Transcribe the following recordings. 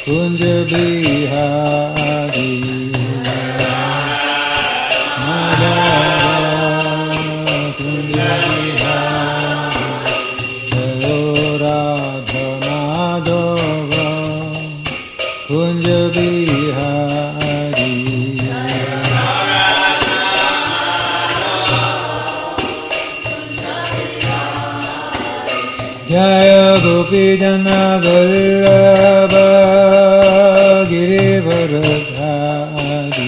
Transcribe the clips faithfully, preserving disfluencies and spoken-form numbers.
Kunj Bihari Madhava Kunj Bihari Jayo Radha Madhava Kunj Bihari Jaya Gopi Jana Vallabha Girivardhari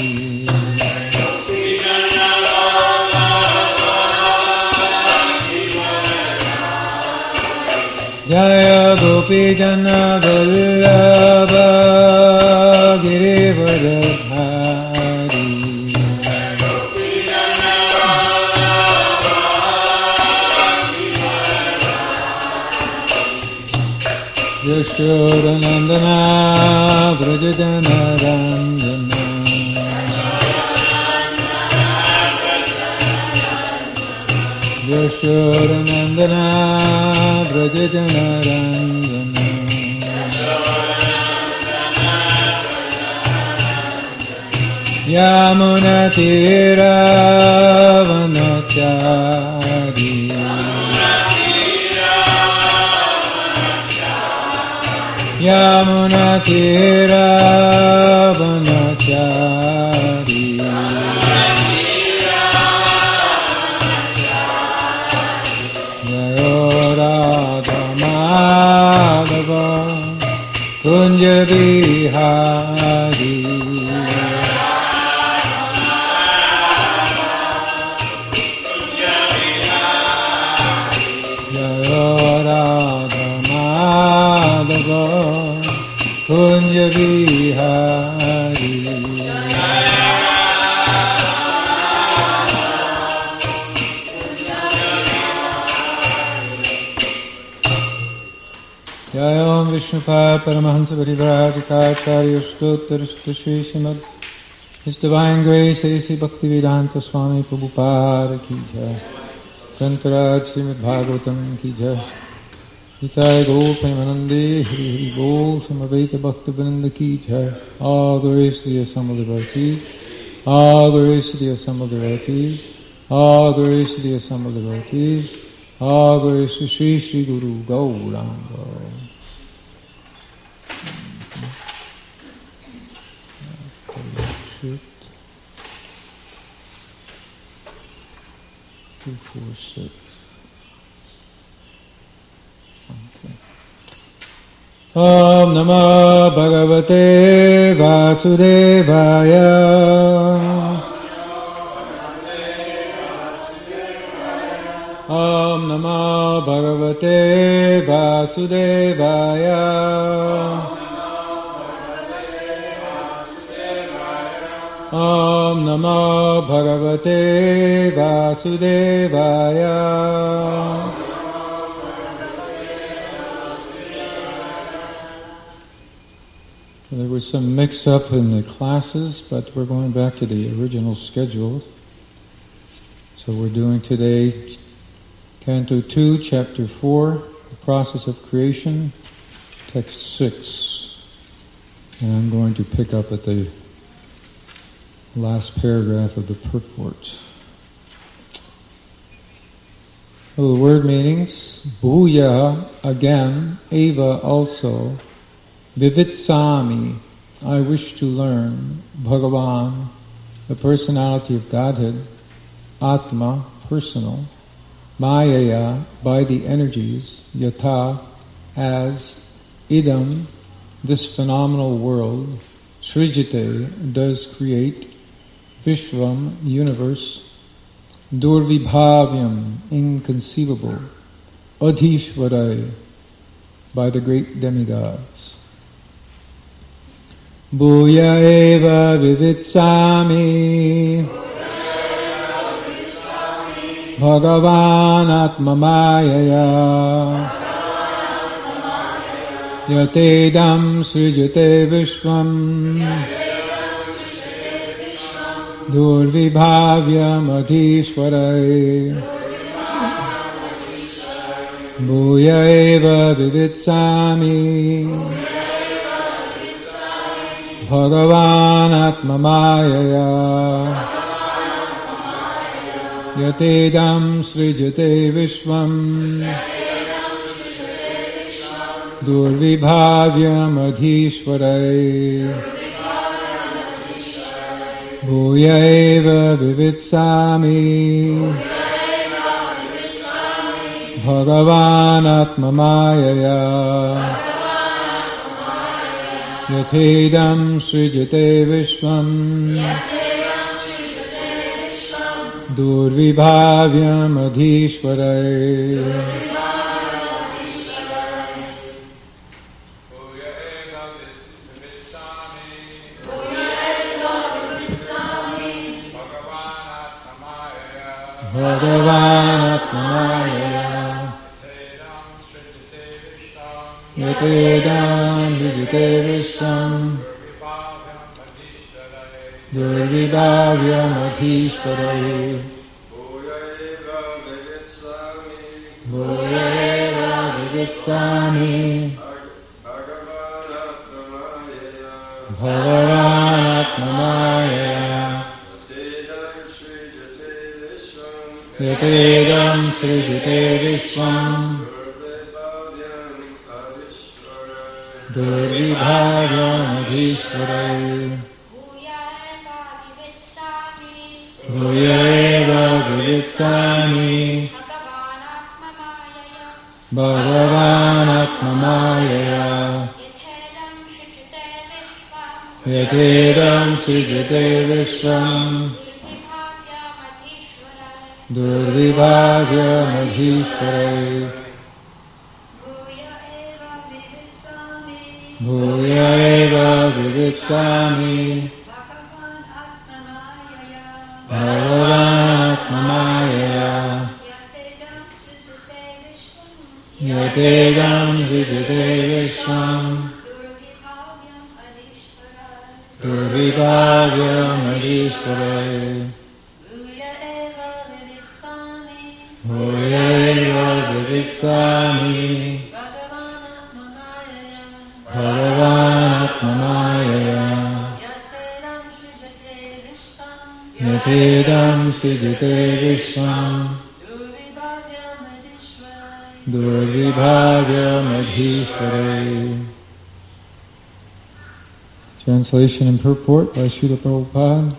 Jaya Gopi Jana Vallabha Girivardhari Yashodanandana Vrajajana Ranjana Yashodanandana Vrajajana Ranjana Yamuna Tira Vanachari Yamuna Tira Vanachari Jayo Radha Madhava Kunj Bihari Jayo Radha Madhava Kunj Bihari Jaya Om Vishnupad Paramahansa Parivrajakacharya Stottar Shri Srimad His Divine Grace A C Bhaktivedanta Swami Prabhupada Ki Jai Shankaraj Srimad Bhagavatam Ki Jai Nitai Gaur Premanande Hari Hari Bol Samaveta Bhakta Vrinda Ki Jai. All glories to the assembled devotees. All glories to the assembled devotees. All glories to the assembled devotees. All glories to Sri Sri Guru Gauranga. Two, four, six. Om Namah Bhagavate Vasudevaya. Om Namah Bhagavate Vasudevaya. Om Namah Bhagavate Vasudevaya. There was some mix-up in the classes, but we're going back to the original schedule. So we're doing today Canto two, Chapter four, The Process of Creation, Text six. And I'm going to pick up at the last paragraph of the purport. Well, the word meanings, Bhuya, again, Eva, also, Vivitsami, I wish to learn, Bhagavan, the personality of Godhead, Atma, personal, Mayaya, by the energies, Yatha, as, Idam, this phenomenal world, Srijite, does create, Vishvam, universe, Durvibhavyam, inconceivable, Adhishvarai, by the great demigods. Bhuya eva vivitsami Bhagavan atmamayaya Yatedam srijate vishvam Durvibhavyam adhishvarai Bhuya eva vivitsami Bhagavan Atmamayaya Yatedam Srijate Vishvam Durvibhavyam Adhishwarai Bhuyaeva Vivitsami Bhagavan Atmamayaya Yathedam Srijate Vishvam Durvibhavyam Adhishwarai Bhagavan Atmamayaya Yatedam Srijate Vishvam Durvibhavyam Adhishwarai Bhuyaeva Vivitsami Bhagavan Atmamayaya Yatedam Srijate Vishvam Durvibhavyam Adhishwarai Bhuyaeva Vivitsami Bhagavan Atmamayaya Yatedam Srijate Vishvam Durvibhavyam Adhishwarai Bhuyaeva Vivitsami Bhagavan Atmamayaya Yatedam Srijate Vishvam Durvibhavyam Adhishwarai Bhuyaeva Vivitsami Bhagavan Atmamayaya Yatedam Srijate Vishvam Durvibhavyam Adhishwarai. Translation and purport by Srila Prabhupada.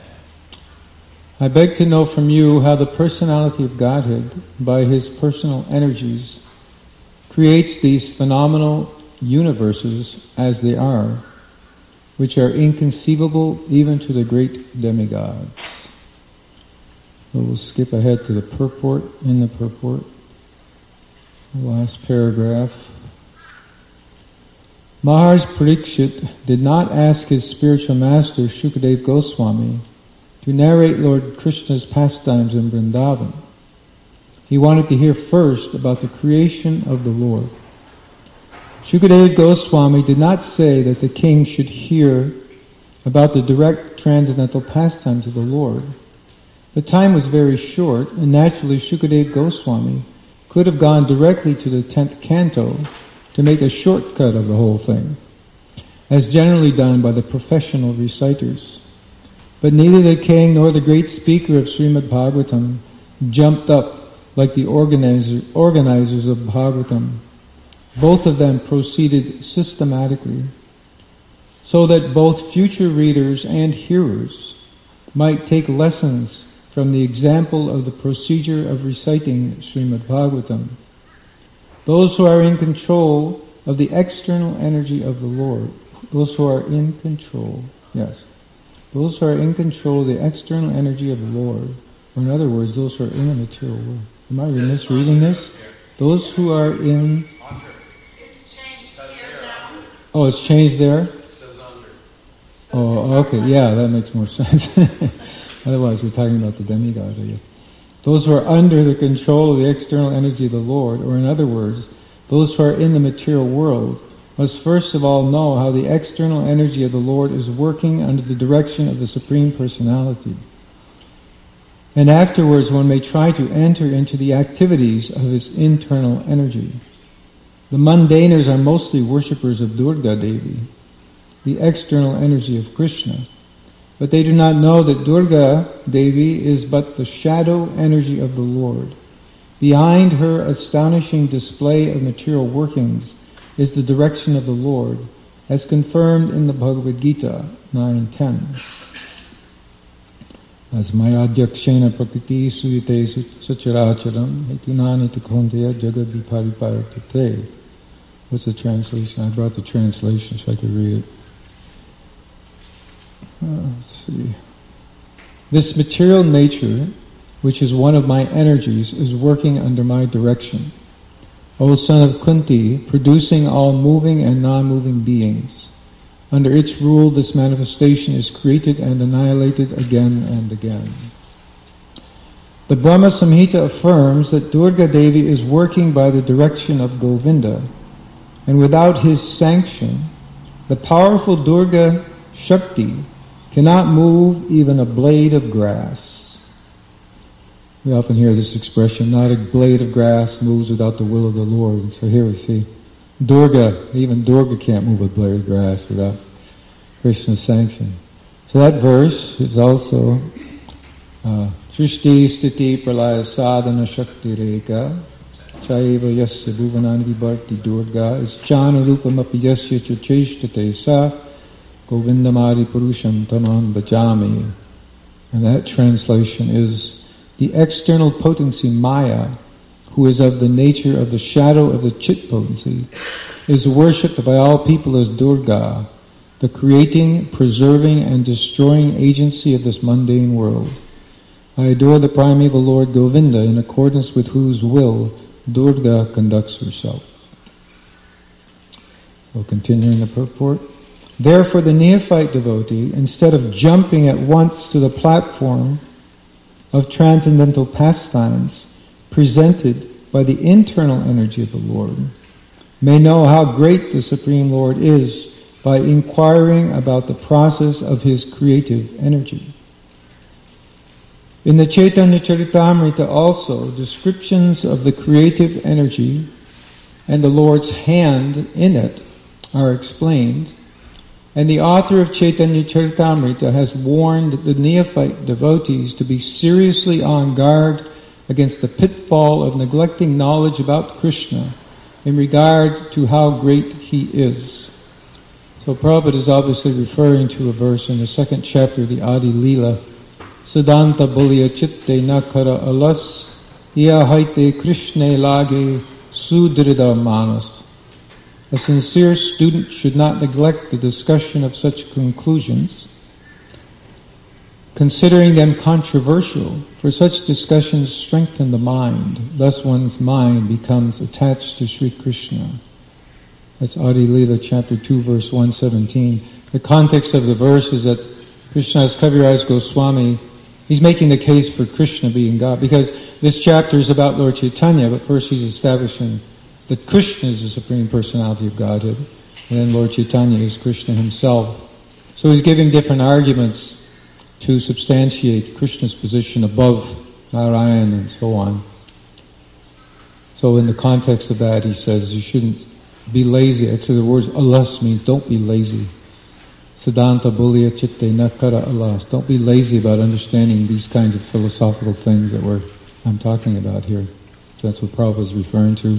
I beg to know from you how the personality of Godhead, by his personal energies, creates these phenomenal universes as they are, which are inconceivable even to the great demigods. So we'll skip ahead to the purport, in the purport, the last paragraph. Maharaj Parikshit did not ask his spiritual master Shukadeva Goswami to narrate Lord Krishna's pastimes in Vrindavan. He wanted to hear first about the creation of the Lord. Shukadeva Goswami did not say that the king should hear about the direct transcendental pastimes of the Lord. The time was very short, and naturally Shukadeva Goswami could have gone directly to the tenth canto to make a shortcut of the whole thing, as generally done by the professional reciters. But neither the king nor the great speaker of Srimad Bhagavatam jumped up like the organizer, organizers of Bhagavatam. Both of them proceeded systematically, so that both future readers and hearers might take lessons from the example of the procedure of reciting Srimad Bhagavatam. Those who are in control of the external energy of the Lord, those who are in control, yes, those who are in control of the external energy of the Lord, or in other words, those who are in the material world. Am I misreading this? Those who are in... Oh, it's changed there? It says under. Oh, okay, yeah, that makes more sense. Otherwise, we're talking about the demigods, I guess. Those who are under the control of the external energy of the Lord, or in other words, those who are in the material world, must first of all know how the external energy of the Lord is working under the direction of the Supreme Personality. And afterwards one may try to enter into the activities of his internal energy. The mundaners are mostly worshippers of Durga Devi. the external energy of Krishna. But they do not know that Durga Devi is but the shadow energy of the Lord. Behind her astonishing display of material workings is the direction of the Lord, as confirmed in the Bhagavad Gita nine ten. As mayadhyakshena prakriti suyate sacharacharam hetunani takonteya jagad viparipartate. What's the translation? I brought the translation so I could read it. Uh, let's see. This material nature, which is one of my energies, is working under my direction. O son of Kunti, producing all moving and non-moving beings. Under its rule, this manifestation is created and annihilated again and again. The Brahma Samhita affirms that Durga Devi is working by the direction of Govinda, and without his sanction, the powerful Durga Shakti cannot move even a blade of grass. We often hear this expression, not a blade of grass moves without the will of the Lord. And so here we see Durga, even Durga can't move a blade of grass without Krishna's sanction. So that verse is also Srishti Sthiti Pralaya Sadhana Shakti Reka Chaiva Yasya Bhuvanani Vibharti Durga is Jana Rupam Api Yasya Chacheshtate Sa Govindamari Purusham Tamam Bhajami. And that translation is, the external potency Maya, who is of the nature of the shadow of the Chit potency, is worshipped by all people as Durga, the creating, preserving, and destroying agency of this mundane world. I adore the primeval Lord Govinda, in accordance with whose will Durga conducts herself. So continuing the purport. Therefore the neophyte devotee, instead of jumping at once to the platform of transcendental pastimes presented by the internal energy of the Lord, may know how great the Supreme Lord is by inquiring about the process of his creative energy. In the Chaitanya Charitamrita also, descriptions of the creative energy and the Lord's hand in it are explained, and the author of Chaitanya Charitamrita has warned the neophyte devotees to be seriously on guard against the pitfall of neglecting knowledge about Krishna in regard to how great he is. So Prabhupada is obviously referring to a verse in the second chapter of the Adi Leela, Siddhanta Bulya Chitte Nakara Alas Iya Haite Krishne Lage Sudrida Manas. A sincere student should not neglect the discussion of such conclusions, considering them controversial, for such discussions strengthen the mind. Thus one's mind becomes attached to Sri Krishna. That's Adi Leela chapter two, verse one seventeen. The context of the verse is that Krishna's Kaviraj Goswami, he's making the case for Krishna being God, because this chapter is about Lord Chaitanya, but first he's establishing that Krishna is the Supreme Personality of Godhead, and then Lord Chaitanya is Krishna himself. So he's giving different arguments to substantiate Krishna's position above Narayan and so on. So in the context of that, he says you shouldn't be lazy. Actually, the words alas means don't be lazy. Siddhanta Bulya Chitte Nakara Alas. Don't be lazy about understanding these kinds of philosophical things that we're I'm talking about here. So that's what Prabhupada is referring to.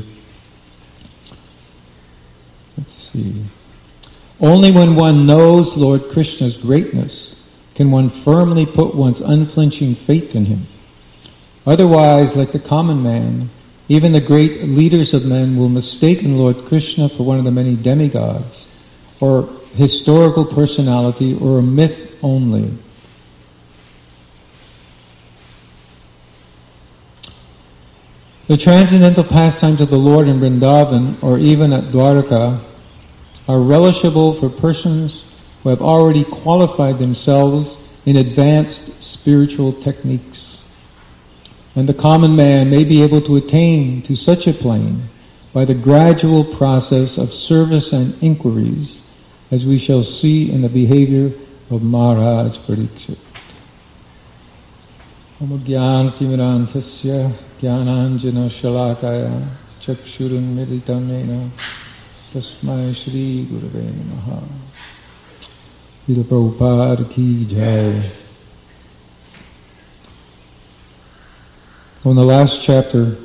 Let's see. Only when one knows Lord Krishna's greatness can one firmly put one's unflinching faith in him. Otherwise, like the common man, even the great leaders of men will mistaken Lord Krishna for one of the many demigods, or historical personality, or a myth only. The transcendental pastimes of the Lord in Vrindavan, or even at Dwaraka, are relishable for persons who have already qualified themselves in advanced spiritual techniques. And the common man may be able to attain to such a plane by the gradual process of service and inquiries, as we shall see in the behavior of Maharaj Parikshit. Om Jnana-timirandhasya Jnananjana Shalakaya Chakshurun Militam Yena Tasmai Shri Gurave Namaha. Srila Prabhupada ki jai. On the last chapter,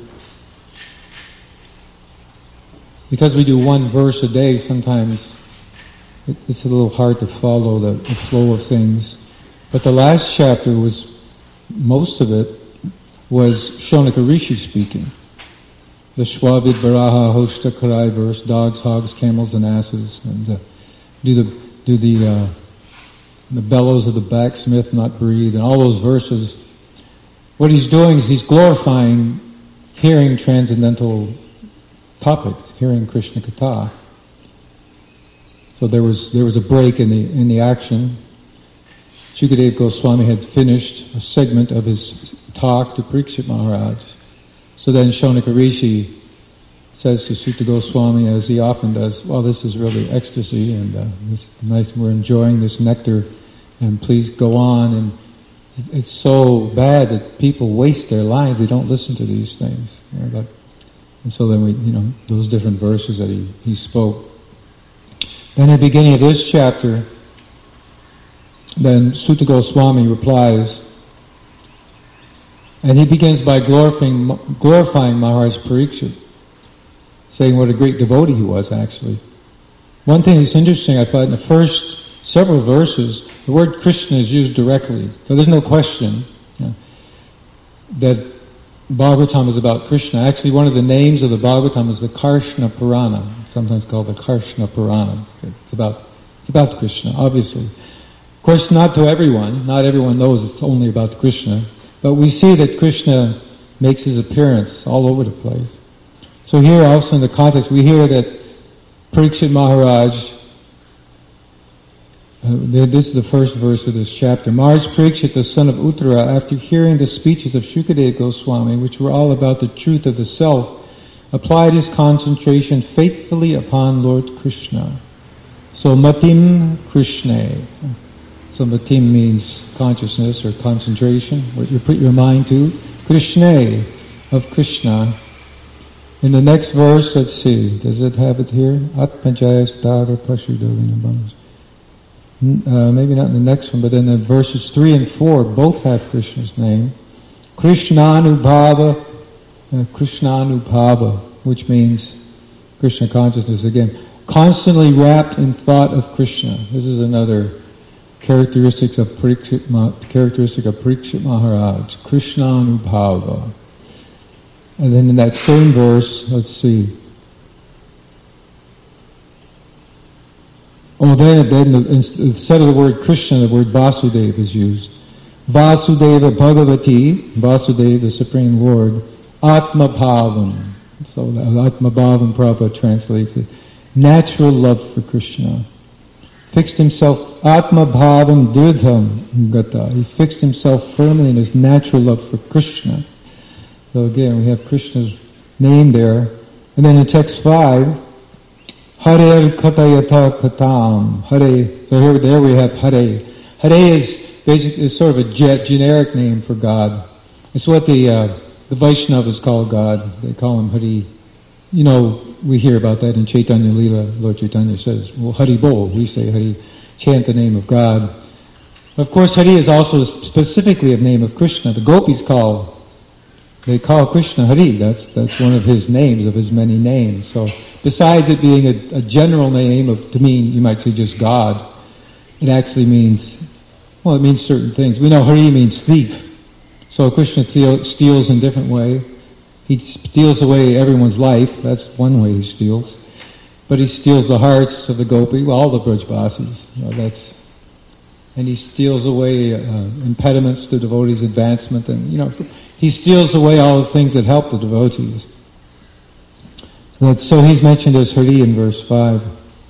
because we do one verse a day, sometimes it, it's a little hard to follow the, the flow of things. But the last chapter was, most of it, was Shonaka Rishi speaking. The Shwavid Varaha Hoshta Karai verse, dogs, hogs, camels, and asses, and uh, do the do the uh, the bellows of the blacksmith not breathe, and all those verses. What he's doing is he's glorifying hearing transcendental topics, hearing Krishna Katha. So there was there was a break in the in the action. Shukadeva Goswami had finished a segment of his talk to Parikshit Maharaj. So then Shonaka Rishi says to Sutta Goswami, as he often does, well, this is really ecstasy, and uh, this nice, we're enjoying this nectar, and please go on. And it's so bad that people waste their lives; they don't listen to these things. You know, that, and so then we, you know, those different verses that he, he spoke. Then at the beginning of this chapter, then Sutta Goswami replies, and he begins by glorifying, glorifying Maharaj Parikshit, saying what a great devotee he was, actually. One thing that's interesting, I thought, in the first several verses, the word Krishna is used directly. So there's no question, you know, that Bhagavatam is about Krishna. Actually, one of the names of the Bhagavatam is the Karshna Purana, sometimes called the Karshna Purana. It's about, it's about Krishna, obviously. Of course, not to everyone. Not everyone knows it's only about Krishna. But we see that Krishna makes his appearance all over the place. So here also in the context, we hear that Parikshit Maharaj, uh, this is the first verse of this chapter, Maharaj Parikshit, the son of Uttara, after hearing the speeches of Shukadeva Goswami, which were all about the truth of the self, applied his concentration faithfully upon Lord Krishna. So Matim Krishna. So Matim means consciousness or concentration, what you put your mind to. Krishna, of Krishna. In the next verse, let's see, does it have it here? Atmajayas Daga Pashudovina. Uh, maybe not in the next one, but then in verses three and four, both have Krishna's name. Krishnanubhava, uh, Krishnanubhava, which means Krishna consciousness again. Constantly wrapped in thought of Krishna. This is another characteristics of Parikshit, characteristic of Parikshit Maharaj, Krishnanubhava. And then in that same verse, let's see. Oh, then, then instead of the word Krishna, the word Vasudeva is used. Vasudeva Bhagavati, Vasudeva, the Supreme Lord, Atma Bhavam. So Atma Bhavam Prabhupada translates it. Natural love for Krishna. Fixed himself, Atma Bhavam Dridham Gata. He fixed himself firmly in his natural love for Krishna. So again, we have Krishna's name there. And then in text five, Hare Katayata Katam. Hare. So here, there we have Hare. Hare is basically is sort of a generic name for God. It's what the uh, the Vaishnavas call God. They call him Hare. You know, we hear about that in Chaitanya Leela. Lord Chaitanya says, well, Hari Bol, we say Hari, chant the name of God. Of course, Hari is also specifically a name of Krishna. The gopis call, they call Krishna Hari. That's that's one of his names, of his many names. So, besides it being a, a general name of, to mean, you might say just God, it actually means, well, it means certain things. We know Hari means thief. So Krishna steals in a different way. He steals away everyone's life. That's one way he steals. But he steals the hearts of the gopi, well, all the Brajbasis. You know, that's, and he steals away uh, impediments to devotees' advancement, and you know, he steals away all the things that help the devotees. So, that's, so he's mentioned as Hari in verse five.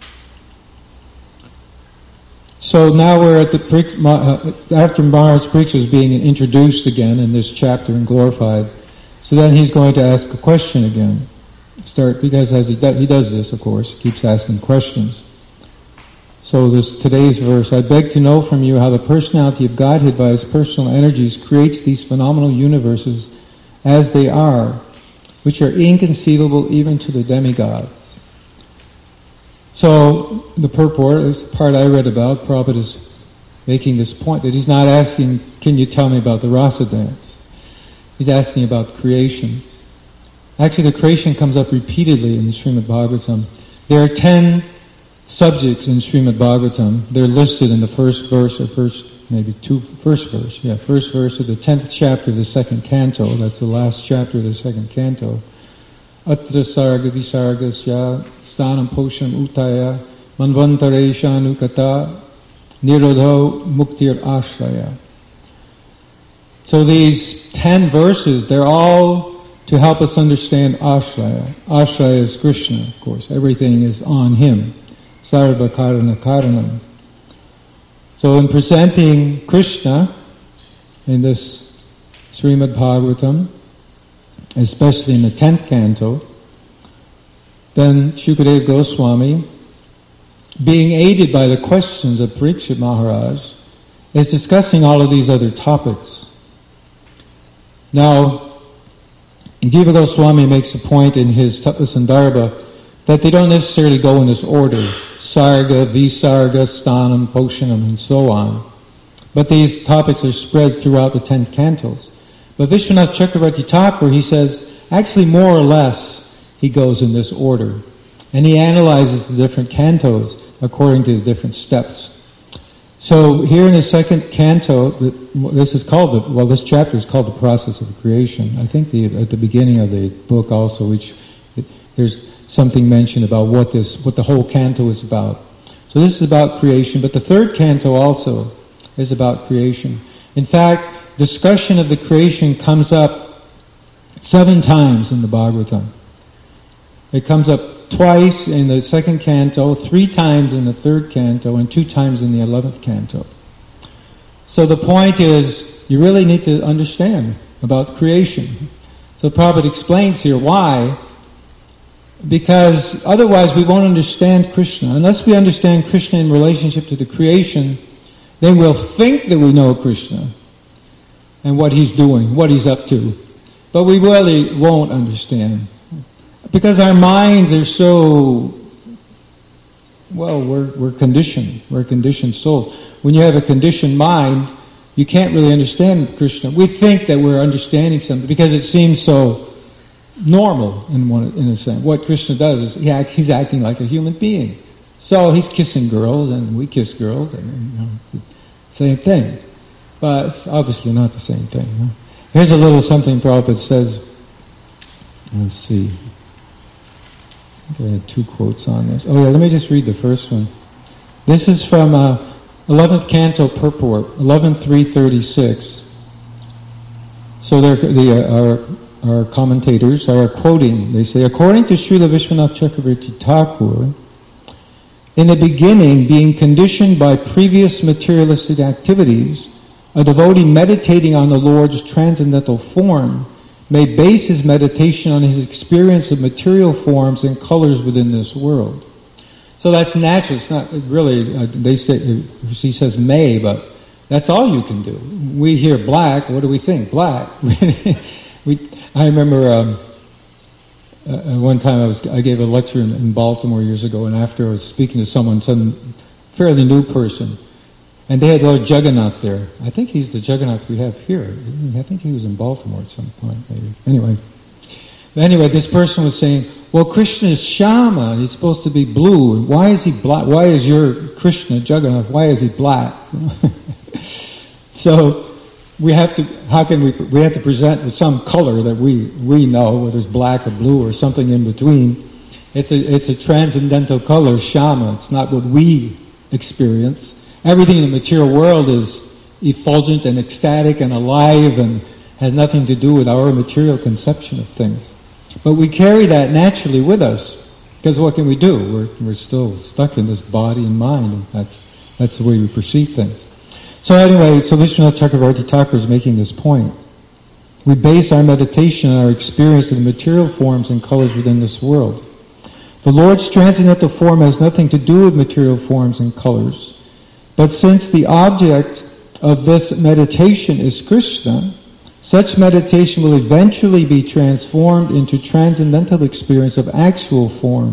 So now we're at the after Maharaj Parikshit is being introduced again in this chapter and glorified. So then he's going to ask a question again. Start because as he does, he does this, of course, he keeps asking questions. So this today's verse: I beg to know from you how the personality of Godhead by his personal energies creates these phenomenal universes as they are, which are inconceivable even to the demigods. So the purport is the part I read about. Prabhupada is making this point that he's not asking, can you tell me about the rasa dance? He's asking about creation. Actually, the creation comes up repeatedly in the Srimad Bhagavatam. There are ten subjects in Srimad Bhagavatam. They're listed in the first verse, or first, maybe two, first verse, yeah, first verse of the tenth chapter of the second canto. That's the last chapter of the second canto. Atra sarga visargasya stanam posham utaya manvantaresha nukata nirodho muktir ashraya. So these ten verses, they're all to help us understand ashraya. Ashraya is Krishna, of course. Everything is on him. Sarva karana karanam. So in presenting Krishna in this Srimad Bhagavatam, especially in the tenth canto, then Shukadeva Goswami, being aided by the questions of Parikshit Maharaj, is discussing all of these other topics. Now, Jiva Goswami makes a point in his Tattva-sandarbha that they don't necessarily go in this order, sarga, visarga, stanam, poshanam, and so on. But these topics are spread throughout the ten cantos. But Vishwanath Chakravarti Thakur, he says, actually more or less, he goes in this order. And he analyzes the different cantos according to the different steps. So here in the second canto, this is called, the, well this chapter is called The Process of Creation. I think the, at the beginning of the book also, which it, there's something mentioned about what this, what the whole canto is about. So this is about creation, but the third canto also is about creation. In fact, discussion of the creation comes up seven times in the Bhagavatam. It comes up twice in the second canto, three times in the third canto, and two times in the eleventh canto. So the point is, you really need to understand about creation. So Prabhupada explains here why. Because otherwise we won't understand Krishna. Unless we understand Krishna in relationship to the creation, then we'll think that we know Krishna and what he's doing, what he's up to. But we really won't understand. Because our minds are so, well, we're, we're conditioned. We're conditioned souls. When you have a conditioned mind, you can't really understand Krishna. We think that we're understanding something because it seems so normal in one in a sense. What Krishna does is he act, he's acting like a human being. So he's kissing girls, and we kiss girls, and you know, it's the same thing. But it's obviously not the same thing. Huh? Here's a little something Prabhupada says. Let's see. I think I had two quotes on this. Oh yeah, let me just read the first one. This is from uh, eleventh Canto Purport, eleven three thirty-six. So the, uh, our, our commentators are quoting, they say, according to Srila Vishwanath Chakravarti Thakur, in the beginning, being conditioned by previous materialistic activities, a devotee meditating on the Lord's transcendental form may base his meditation on his experience of material forms and colors within this world. So that's natural. It's not really, uh, they say, he says may, but that's all you can do. We hear black, what do we think? Black. we, I remember um, uh, one time I was I gave a lecture in, in Baltimore years ago, and after I was speaking to someone, some fairly new person, and they had Lord Jagannath there. I think he's the Jagannath we have here. I think he was in Baltimore at some point, maybe. Anyway. But anyway, this person was saying, well, Krishna is Shama. He's supposed to be blue. And why is he black? Why is your Krishna, Jagannath, why is he black? So we have to, how can we, we have to present with some color that we, we know, whether it's black or blue or something in between. It's a, it's a transcendental color, Shama. It's not what we experience. Everything in the material world is effulgent and ecstatic and alive and has nothing to do with our material conception of things. But we carry that naturally with us, because what can we do? We're, we're still stuck in this body and mind, and that's, that's the way we perceive things. So anyway, so Vishwanath Chakravarti Thakur is making this point. We base our meditation on our experience of the material forms and colors within this world. The Lord's transcendental form has nothing to do with material forms and colors. But since the object of this meditation is Krishna, such meditation will eventually be transformed into transcendental experience of actual form,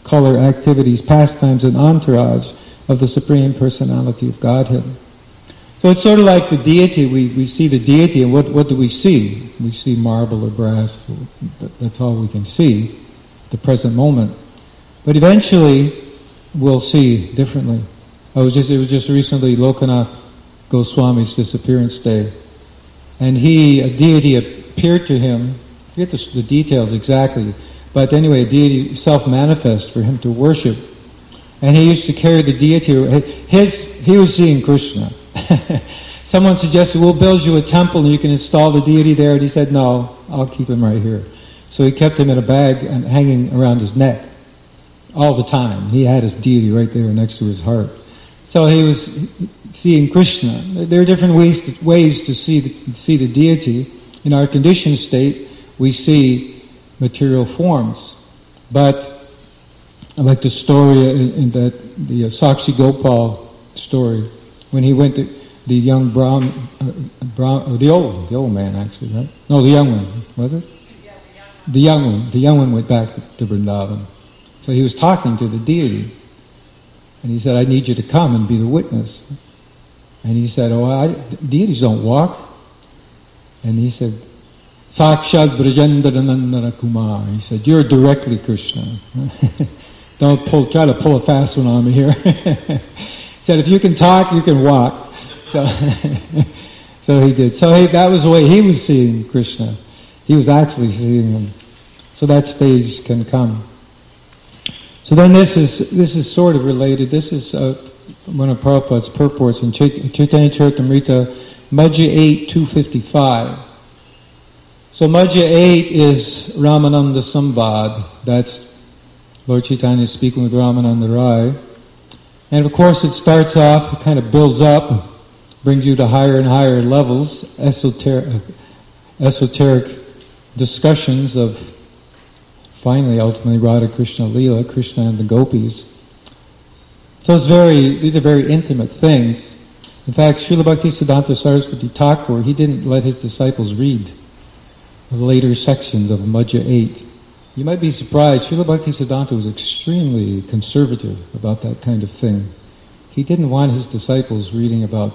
color, activities, pastimes, and entourage of the Supreme Personality of Godhead. So it's sort of like the deity. We, we see the deity, and what, what do we see? We see marble or brass. That's all we can see at the present moment. But eventually, we'll see differently. I was just, it was just recently Lokanath Goswami's disappearance day. And he, a deity appeared to him, I forget the, the details exactly, but anyway, a deity self-manifest for him to worship. And he used to carry the deity, his, he was seeing Krishna. Someone suggested, we'll build you a temple and you can install the deity there. And he said, no, I'll keep him right here. So he kept him in a bag and hanging around his neck all the time. He had his deity right there next to his heart. So he was seeing Krishna. There are different ways to, ways to see the, see the deity. In our conditioned state, we see material forms. But I like the story in, in that the uh, Sakshi Gopal story, when he went to the young Brahm, uh, Brahm, uh, the old, the old man actually, right? No, the young one, was it? Yeah, the young one. The young one. The young one went back to, to Vrindavan. So he was talking to the deity, and he said, "I need you to come and be the witness." And he said, "Oh, I, deities don't walk." And he said, "Sakshat Brajendaranandana Kumar." He said, "You're directly Krishna. Don't pull, try to pull a fast one on me here." He said, "If you can talk, you can walk." So, so he did. So he, that was the way he was seeing Krishna. He was actually seeing him. So that stage can come. So then this is this is sort of related. This is uh, one of Prabhupada's purports in Chait- Chaitanya Charitamrita, Madhya eight, two fifty-five. So Madhya eight is Ramananda Samvad. That's Lord Chaitanya speaking with Ramananda Rai. And of course it starts off, it kind of builds up, brings you to higher and higher levels, esoteric, esoteric discussions of finally, ultimately, Radha Krishna Leela, Krishna and the gopis. So it's very, these are very intimate things. In fact, Srila Bhaktisiddhanta Saraswati Thakur, he didn't let his disciples read the later sections of Madhya eight. You might be surprised, Srila Bhaktisiddhanta was extremely conservative about that kind of thing. He didn't want his disciples reading about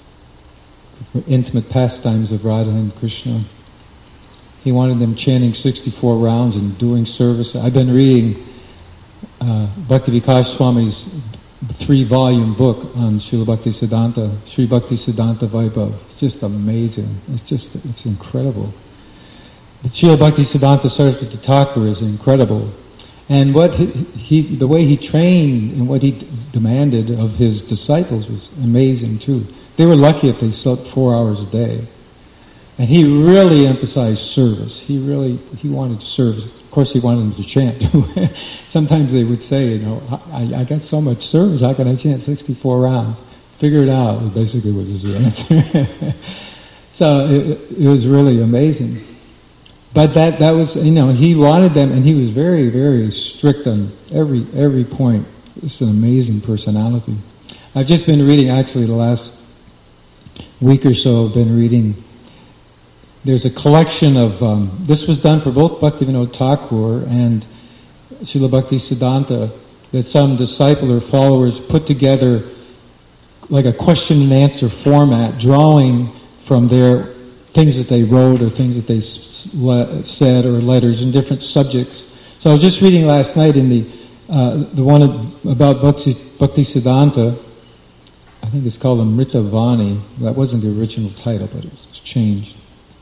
intimate pastimes of Radha and Krishna. He wanted them chanting sixty-four rounds and doing service. I've been reading uh, Bhakti Vikas Swami's three-volume book on Srila Bhaktisiddhanta, Sri Bhaktisiddhanta Vaibhav. It's just amazing. It's just, it's incredible. But Srila Bhaktisiddhanta Saraswati Thakur is incredible. And what he, he, the way he trained and what he d- demanded of his disciples was amazing too. They were lucky if they slept four hours a day. And he really emphasized service. He really, he wanted service. Of course, he wanted them to chant. Sometimes they would say, you know, I, I got so much service, how can I chant sixty-four rounds? Figure it out, basically was his answer. So it, it was really amazing. But that, that was, you know, he wanted them, and he was very, very strict on every every point. It's an amazing personality. I've just been reading, actually, the last week or so, I've been reading. There's a collection of, um, this was done for both Bhaktivinoda Thakur and Srila Bhaktisiddhanta, that some disciple or followers put together like a question and answer format, drawing from their things that they wrote or things that they s- le- said or letters in different subjects. So I was just reading last night in the uh, the one about Bhakti, Bhaktisiddhanta. I think it's called Amrita Vani. That wasn't the original title, but it was changed.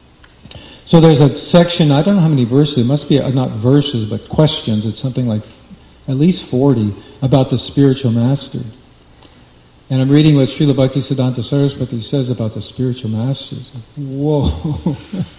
So there's a section, I don't know how many verses, it must be not verses, but questions. It's something like at least forty about the spiritual master. And I'm reading what Srila Bhaktisiddhanta Saraswati says about the spiritual masters. Whoa!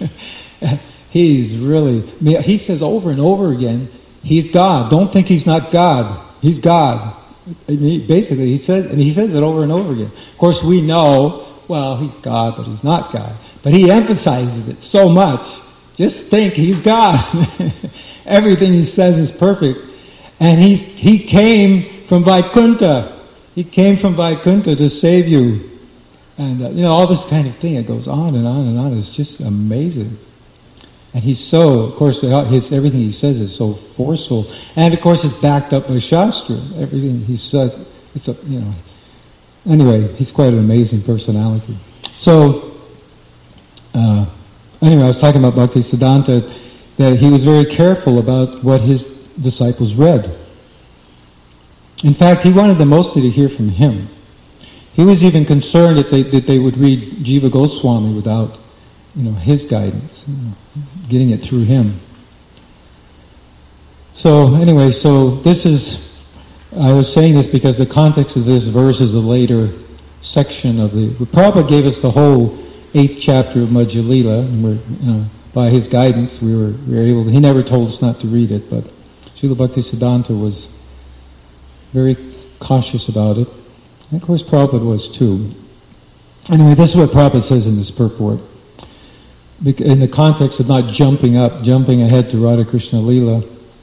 He's really, he says over and over again, he's God. Don't think he's not God. He's God. And he, basically, he says, and he says it over and over again. Of course, we know, well, he's God, but he's not God. But he emphasizes it so much. Just think, he's God. Everything he says is perfect. And he's, he came from Vaikuntha. He came from Vaikuntha to save you. And, uh, you know, all this kind of thing, it goes on and on and on. It's just amazing. And he's so, of course, his, everything he says is so forceful. And of course, it's backed up by Shastra. Everything he said, it's a, you know. Anyway, he's quite an amazing personality. So, uh, anyway, I was talking about Bhaktisiddhanta, that he was very careful about what his disciples read. In fact, he wanted them mostly to hear from him. He was even concerned that they that they would read Jiva Goswami without, you know, his guidance, you know, getting it through him. So anyway, so this is, I was saying this because the context of this verse is a later section of the, Prabhupada gave us the whole eighth chapter of Madhya Lila, and we're, you know, by his guidance we were, we were able to, he never told us not to read it, but Srila Bhaktisiddhanta was very cautious about it. And of course Prabhupada was too. Anyway, this is what Prabhupada says in this purport. In the context of not jumping up, jumping ahead to Radha Krishna Lila.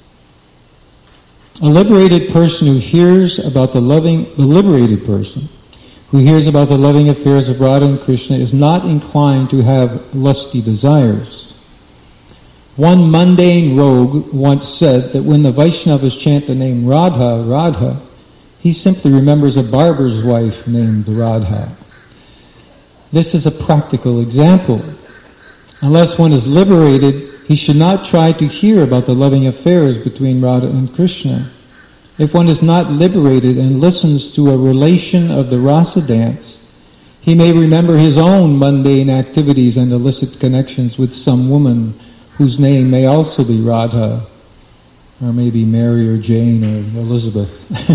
A liberated person who hears about the loving, the liberated person who hears about the loving affairs of Radha and Krishna is not inclined to have lusty desires. One mundane rogue once said that when the Vaishnavas chant the name Radha, Radha, he simply remembers a barber's wife named Radha. This is a practical example. Unless one is liberated, he should not try to hear about the loving affairs between Radha and Krishna. If one is not liberated and listens to a relation of the rasa dance, he may remember his own mundane activities and illicit connections with some woman whose name may also be Radha, or maybe Mary or Jane or Elizabeth.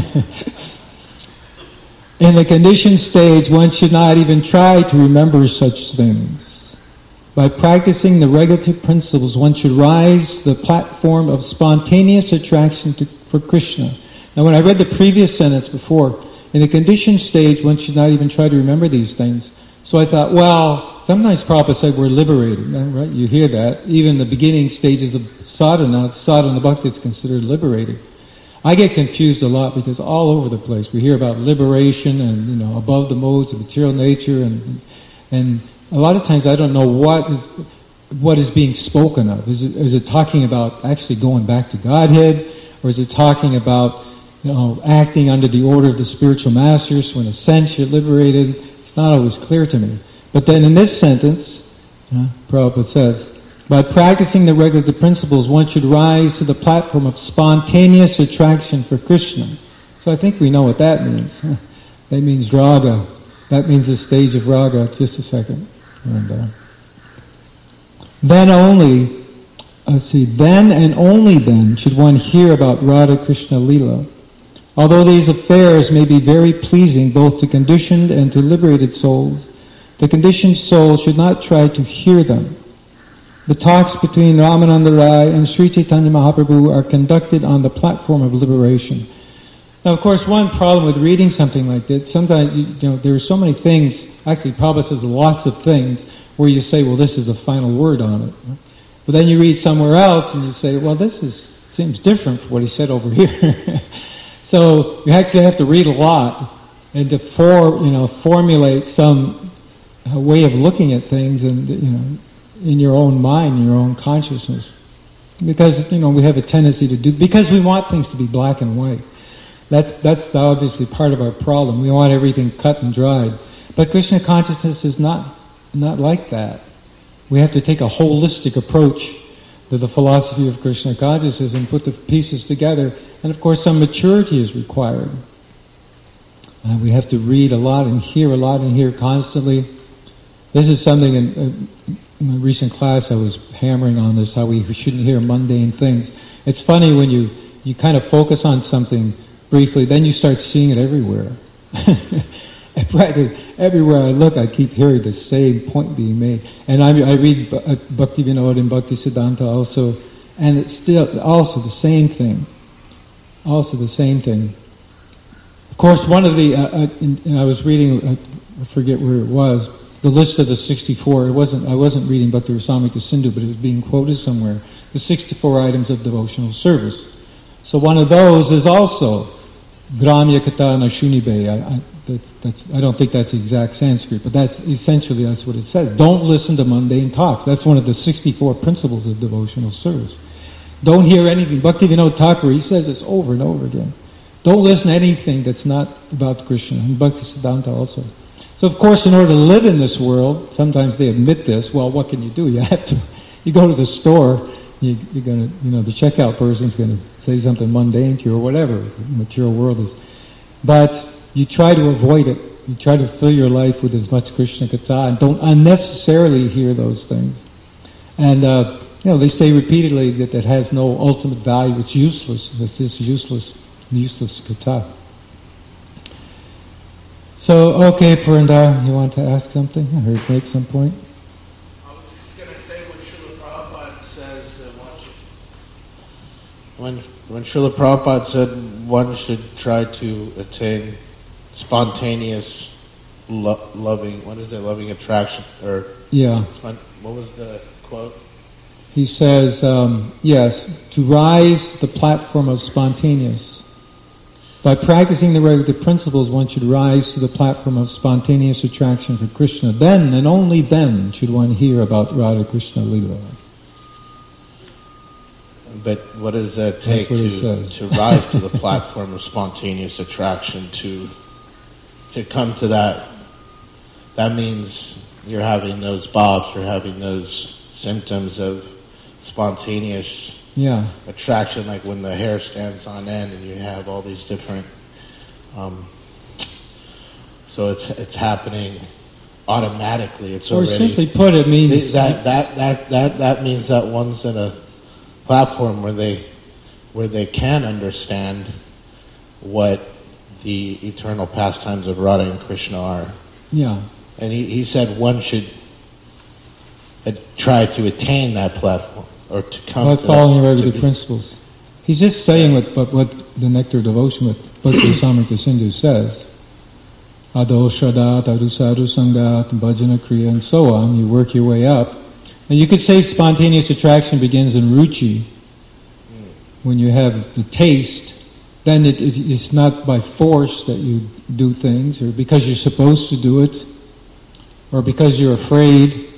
In the conditioned stage, one should not even try to remember such things. By practicing the regulative principles, one should rise to the platform of spontaneous attraction to, for Krishna. Now, when I read the previous sentence before, in the conditioned stage, one should not even try to remember these things. So I thought, well, sometimes Prabhupada said we're liberated, right? You hear that. Even the beginning stages of sadhana, sadhana bhakti is considered liberated. I get confused a lot because all over the place we hear about liberation and, you know, above the modes of material nature, and and a lot of times I don't know what is what is being spoken of. Is it is it talking about actually going back to Godhead, or is it talking about, you know, acting under the order of the spiritual masters? So in a sense you're liberated. It's not always clear to me. But then in this sentence, uh, Prabhupada says, by practicing the regulative principles, one should rise to the platform of spontaneous attraction for Krishna. So I think we know what that means. That means raga. That means the stage of raga. Just a second. And, uh, then only, let's see, then and only then should one hear about Radha Krishna Lila. Although these affairs may be very pleasing both to conditioned and to liberated souls, the conditioned soul should not try to hear them. The talks between Ramananda Rai and Sri Chaitanya Mahaprabhu are conducted on the platform of liberation. Now, of course, one problem with reading something like that, sometimes, you know, there are so many things, actually Prabhupada says lots of things, where you say, well, this is the final word on it. But then you read somewhere else and you say, well, this is seems different from what he said over here. So you actually have to read a lot and to for, you know, formulate some uh, way of looking at things, and, you know, in your own mind, in your own consciousness. Because, you know, we have a tendency to do, because we want things to be black and white. That's that's obviously part of our problem. We want everything cut and dried. But Krishna consciousness is not not like that. We have to take a holistic approach to the philosophy of Krishna consciousness and put the pieces together. And of course, some maturity is required. Uh, we have to read a lot and hear a lot and hear constantly. This is something in, uh, in my recent class I was hammering on this, how we shouldn't hear mundane things. It's funny when you, you kind of focus on something briefly, then you start seeing it everywhere. Practically everywhere I look, I keep hearing the same point being made. And I, I read Bhakti Vinod and Bhaktisiddhanta also, and it's still also the same thing. Also the same thing. Of course, one of the, uh, uh, in, in I was reading, uh, I forget where it was, the list of the sixty-four, it wasn't, I wasn't reading Bhakti Rasamrita Sindhu, but it was being quoted somewhere, the sixty-four items of devotional service. So one of those is also Gramya Kata Nashunibe. I, I, That's, that's, I don't think that's the exact Sanskrit, but that's essentially that's what it says. Don't listen to mundane talks. That's one of the sixty-four principles of devotional service. Don't hear anything. Bhaktivinoda Thakur, he says this over and over again. Don't listen to anything that's not about Krishna. And Bhaktisiddhanta also. So of course, in order to live in this world, sometimes they admit this. Well, what can you do? You have to. You go to the store. You, you're gonna, you know, the checkout person's gonna say something mundane to you or whatever. The material world is, but you try to avoid it. You try to fill your life with as much Krishna Katha and don't unnecessarily hear those things. And uh, you know, they say repeatedly that it has no ultimate value. It's useless. It's just useless, useless Katha. So, okay, Purandar, you want to ask something? I heard make some point. I was just going to say when Srila Prabhupada says that one should, when, when Srila Prabhupada said one should try to attain spontaneous lo- loving, what is it, loving attraction, or yeah. What was the quote? He says, um, yes, to rise to the platform of spontaneous. By practicing the regular principles, one should rise to the platform of spontaneous attraction for Krishna. Then, and only then, should one hear about Radha Krishna Lila. But what does that take to, to rise to the platform of spontaneous attraction, to to come to that? That means you're having those bobs, you're having those symptoms of spontaneous yeah. attraction, like when the hair stands on end and you have all these different... Um, so it's it's happening automatically. It's or already... simply put, it means... That, that, that, that, that means that one's in a platform where they where they can understand what the eternal pastimes of Radha and Krishna are. Yeah. And he, he said one should uh, try to attain that platform, or to come By to following that, regular be, principles. He's just saying what, what, what the Nectar Devotion with Bhakti Samrita Sindhu says. Ado Shraddhat, Adusadu Sangat, Bhajana Kriya, and so on. You work your way up. And you could say spontaneous attraction begins in ruchi. When you have the taste, then it, it, it's not by force that you do things, or because you're supposed to do it, or because you're afraid.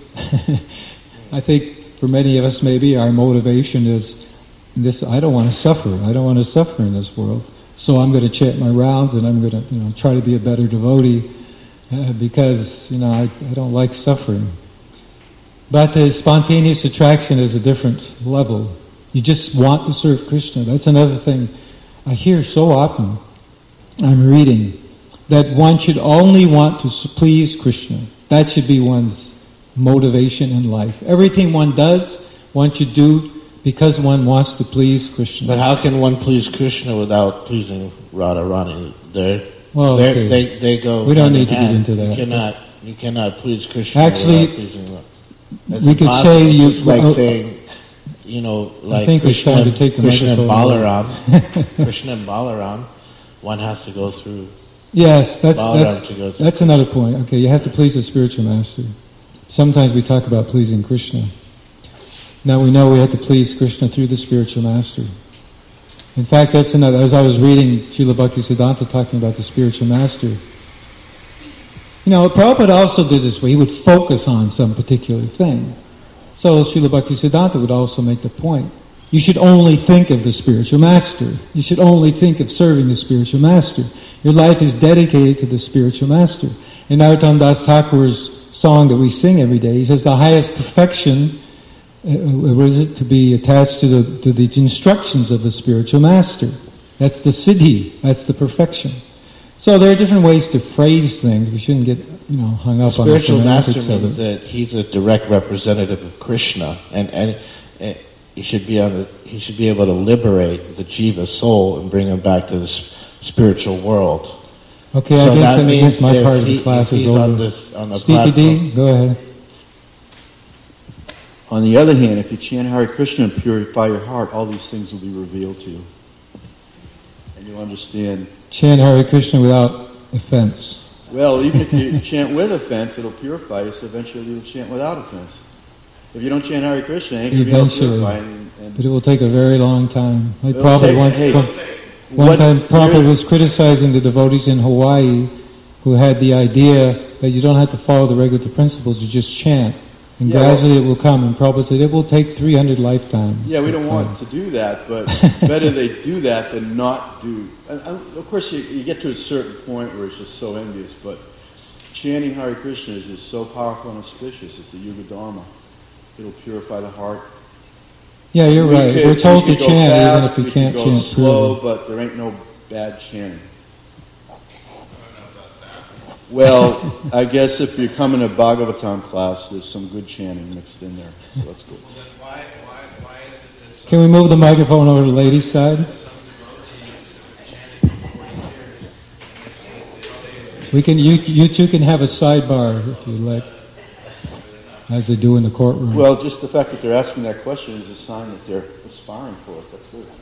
I think for many of us maybe our motivation is, this: I don't want to suffer. I don't want to suffer in this world. So I'm going to chant my rounds, and I'm going to, you know, try to be a better devotee uh, because, you know, I, I don't like suffering. But the spontaneous attraction is a different level. You just want to serve Krishna. That's another thing I hear so often. I'm reading that one should only want to please Krishna. That should be one's motivation in life. Everything one does, one should do because one wants to please Krishna. But how can one please Krishna without pleasing Radharani? They're, well, they're, okay. they they go. We don't need to hand. get into that. You cannot you cannot please Krishna Actually, without pleasing Radharani. That's we could impossible. say you It's like uh, saying, you know, like I think Krishna, we're trying to take the Krishna and microphone. Balaram. Krishna and Balaram, one has to go through. Yes, that's Balaram that's, to go through that's another point. Okay, you have to please the spiritual master. Sometimes we talk about pleasing Krishna. Now we know we have to please Krishna through the spiritual master. In fact, that's another. As I was reading Srila Bhaktisiddhanta talking about the spiritual master, you know, Prabhupada also did this way. He would focus on some particular thing. So Srila Bhaktisiddhanta would also make the point. You should only think of the spiritual master. You should only think of serving the spiritual master. Your life is dedicated to the spiritual master. In Narottam Das Thakur's song that we sing every day, he says the highest perfection, uh, what is it, to be attached to the to the instructions of the spiritual master. That's the siddhi. That's the perfection. So there are different ways to phrase things. We shouldn't get, you know, hung up on the spiritual master semantics of means it. that he's a direct representative of Krishna, and and, and he should be on the, he should be able to liberate the jiva soul and bring him back to the spiritual world. Okay, so I guess, that I means guess my if part of he, the class if is he's over. on this on the Stevie D, go ahead. On the other hand, if you chant Hare Krishna and purify your heart, all these things will be revealed to you. And you'll understand. Chant Hare Krishna without offense. Well, even if you chant with offense, it'll purify you, so eventually you'll chant without offense. If you don't chant Hare Krishna, it ain't going to be able to purify. And, and but it will take a very long time. Like It'll Prabhupada take- once, hey, one, one what- time Prabhupada here's- was criticizing the devotees in Hawaii who had the idea that you don't have to follow the regular principles, you just chant. And yeah, gradually well, it will come. And Prabhupada said it will take three hundred lifetimes. Yeah, we don't want to do that, but better they do that than not do. And, and of course, you, you get to a certain point where it's just so envious, but chanting Hare Krishna is just so powerful and auspicious. It's the Yuga Dharma. It'll purify the heart. Yeah, you're we right. Could, We're told we to chant fast, even if we, we can't go chant slow, clearly. But there ain't no bad chanting. Well, I guess if you come in a Bhagavatam class, there's some good chanting mixed in there, so that's good. Why, why, why is it that Can we move the microphone over to the ladies' side? We can. You, you two can have a sidebar if you like, as they do in the courtroom. Well, just the fact that they're asking that question is a sign that they're aspiring for it. That's good.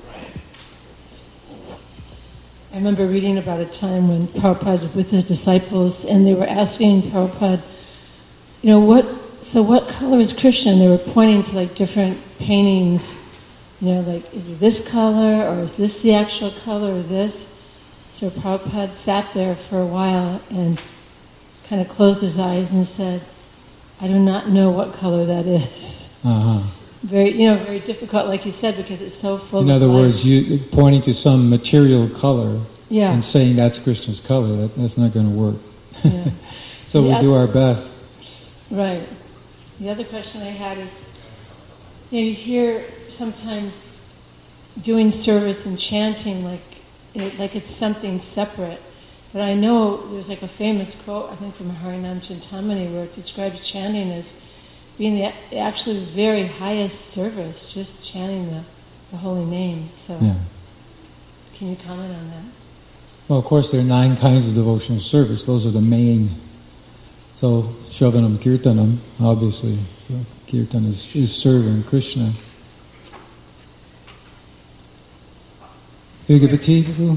I remember reading about a time when Prabhupada was with his disciples, and they were asking Prabhupada, you know, what, so what color is Krishna? And they were pointing to like different paintings, you know, like, is it this color, or is this the actual color, or this? So Prabhupada sat there for a while and kind of closed his eyes and said, I do not know what color that is. Uh-huh. Very, you know, very difficult, like you said, because it's so full of In other life. words, you pointing to some material color yeah. and saying that's Krishna's color, that, that's not going to work. Yeah. So The we'll oth- do our best. Right. The other question I had is, you know, you hear sometimes doing service and chanting like it, like it's something separate. But I know there's like a famous quote, I think from Harinam Chintamani, where it describes chanting as being the actually very highest service, just chanting the, the holy name. So, Yeah. Can you comment on that? Well, of course, there are nine kinds of devotional service. Those are the main. So, Shravanam Kirtanam, obviously. So, Kirtan is, is serving Krishna. Vigavati, Prabhu?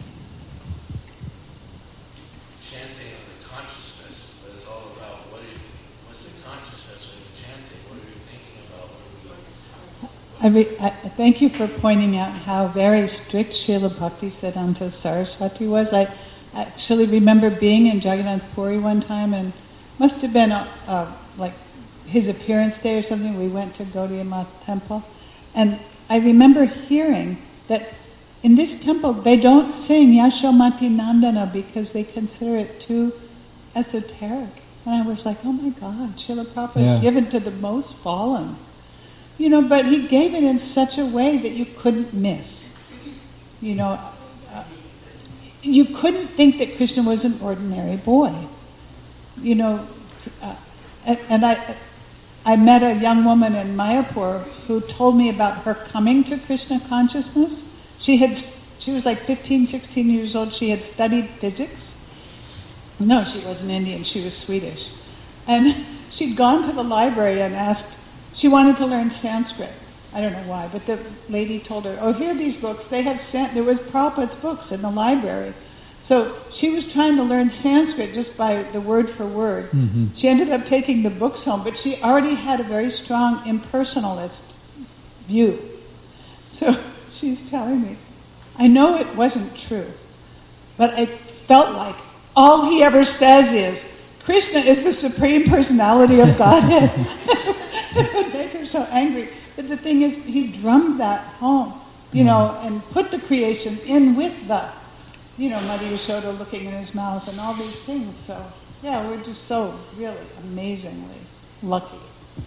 chanting of the consciousness, but it's all about what are you, what's the consciousness when you're chanting? What are you thinking about? What are we I, re- I thank you for pointing out how very strict Srila Bhaktisiddhanta Saraswati was. I actually remember being in Jagannath Puri one time, and must have been a, a, like his appearance day or something. We went to Gaudiya Math temple, and I remember hearing that in this temple they don't sing Yashamati Nandana because they consider it too esoteric. And I was like, oh my God, Srila Prabhupada Yeah. is given to the most fallen. You know, but he gave it in such a way that you couldn't miss. You know, uh, you couldn't think that Krishna was an ordinary boy. You know, uh, and, and I I met a young woman in Mayapur who told me about her coming to Krishna consciousness. She had she was like fifteen, sixteen years old. She had studied physics. No, she wasn't Indian. She was Swedish. And she'd gone to the library and asked, she wanted to learn Sanskrit. I don't know why, but the lady told her, oh, here are these books. They have San- there was Prabhupada's books in the library. So she was trying to learn Sanskrit just by the word for word. Mm-hmm. She ended up taking the books home, but she already had a very strong impersonalist view. So she's telling me, I know it wasn't true, but I felt like all he ever says is, Krishna is the Supreme Personality of Godhead. It would make her so angry. But the thing is, he drummed that home, you know, and put the creation in with the, you know, Mother Yashoda looking in his mouth and all these things. So, yeah, we're just so really amazingly lucky.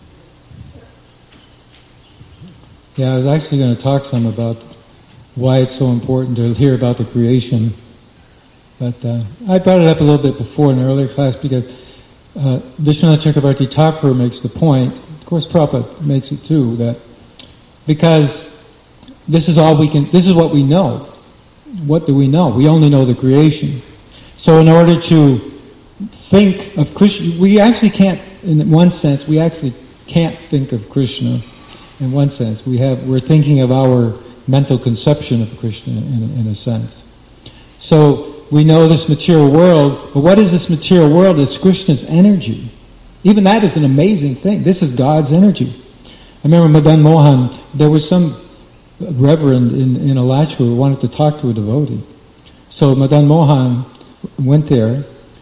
Yeah, I was actually going to talk some about why it's so important to hear about the creation. But uh, I brought it up a little bit before in an earlier class because uh, Vishwanath Chakrabarti Thakur makes the point, of course Prabhupada makes it too, that because this is all we can, this is what we know. What do we know? We only know the creation. So in order to think of Krishna, we actually can't, in one sense, we actually can't think of Krishna. In one sense, we have, we're thinking of our mental conception of Krishna in, in a sense. So we know this material world, but what is this material world? It's Krishna's energy. Even that is an amazing thing. This is God's energy. I remember Madan Mohan, there was some reverend in, in Alachua who wanted to talk to a devotee. So Madan Mohan went there,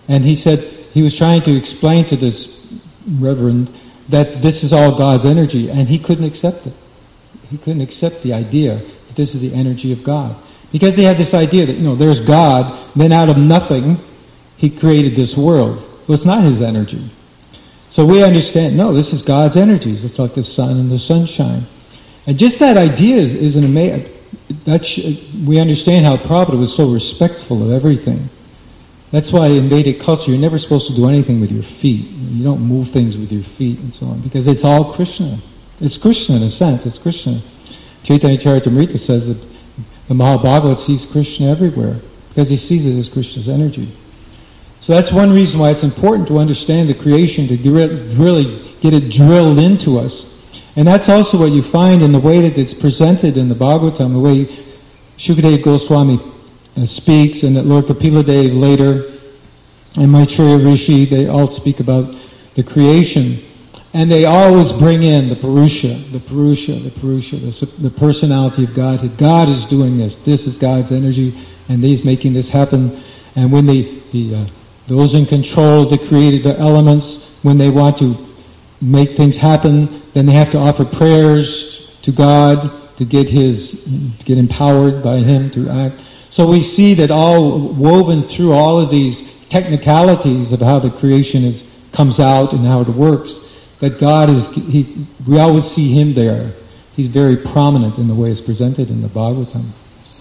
And he said, he was trying to explain to this reverend that this is all God's energy, and he couldn't accept it. He couldn't accept the idea that this is the energy of God. Because they had this idea that, you know, there's God, then out of nothing, he created this world. Well, it's not his energy. So we understand, no, this is God's energies. It's like the sun and the sunshine. And just that idea is, is an amazing... That sh- we understand how Prabhupada was so respectful of everything. That's why in Vedic culture, you're never supposed to do anything with your feet. You don't move things with your feet and so on, because it's all Krishna. It's Krishna in a sense. It's Krishna. Chaitanya Charitamrita says that the Mahabhagavad sees Krishna everywhere, because he sees it as Krishna's energy. So that's one reason why it's important to understand the creation, to really get it drilled into us. And that's also what you find in the way that it's presented in the Bhagavatam, the way Shukadeva Goswami uh, speaks, and that Lord Kapila Dev later, and Maitreya Rishi, they all speak about the creation. And they always bring in the Purusha, the Purusha, the Purusha, the, the personality of God. God is doing this. This is God's energy, and He's making this happen. And when the, the uh, those in control of the created elements, when they want to make things happen, then they have to offer prayers to God to get His, to get empowered by Him to act. So we see that all woven through all of these technicalities of how the creation is, comes out and how it works, that God is, he, we always see Him there. He's very prominent in the way it's presented in the Bhagavatam.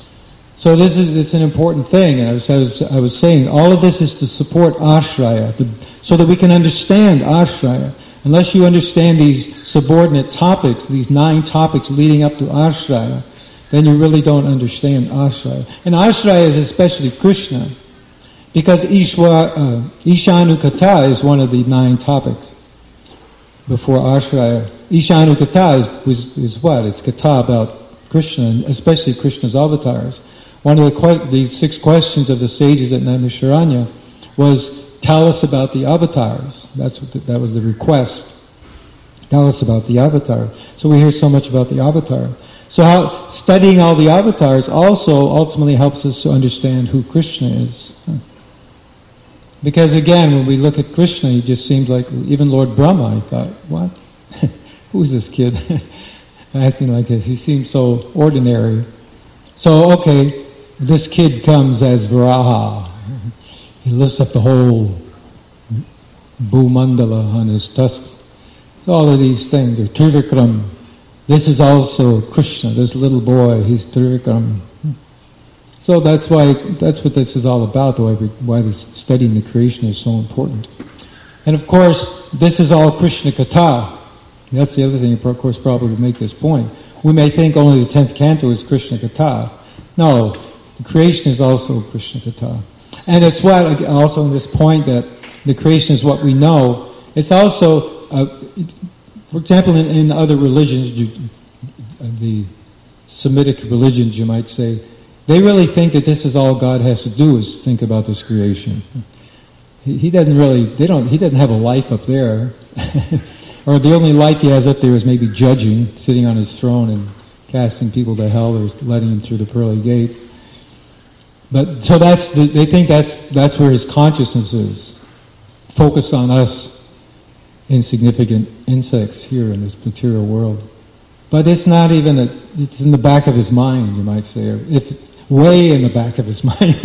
So this is, it's an important thing, and I was, I was, I was saying, all of this is to support Ashraya, to, so that we can understand Ashraya. Unless you understand these subordinate topics, these nine topics leading up to Ashraya, then you really don't understand Ashraya. And Ashraya is especially Krishna, because Ishwa, uh, Ishanukata is one of the nine topics before Ashraya. Ishanukata is, is, is what? It's kata about Krishna, and especially Krishna's avatars. One of the, que- the six questions of the sages at Naimisharanya was, tell us about the avatars. That's what the, that was the request. Tell us about the avatar. So we hear so much about the avatar. So how, studying all the avatars also ultimately helps us to understand who Krishna is. Because again, when we look at Krishna, he just seems like, even Lord Brahma, I thought, what? Who's this kid? Acting like this. He seems so ordinary. So, okay, this kid comes as Varaha. He lifts up the whole Bhumandala on his tusks. All of these things are Trivikram. This is also Krishna, this little boy, he's Trivikram. So that's why, that's what this is all about, why, why this studying the creation is so important. And of course, this is all Krishna Kata. That's the other thing, of course, probably would make this point. We may think only the tenth canto is Krishna Kata. No, the creation is also Krishna Kata. And it's what, also in this point that the creation is what we know, it's also, uh, for example, in, in other religions, you, the Semitic religions, you might say, they really think that this is all God has to do is think about this creation. He, he doesn't really, they don't, he doesn't have a life up there. Or the only life he has up there is maybe judging, sitting on his throne and casting people to hell or letting them through the pearly gates. But so that's the, they think that's that's where his consciousness is, focused on us insignificant insects here in this material world. But it's not even a, it's in the back of his mind, you might say, or if way in the back of his mind,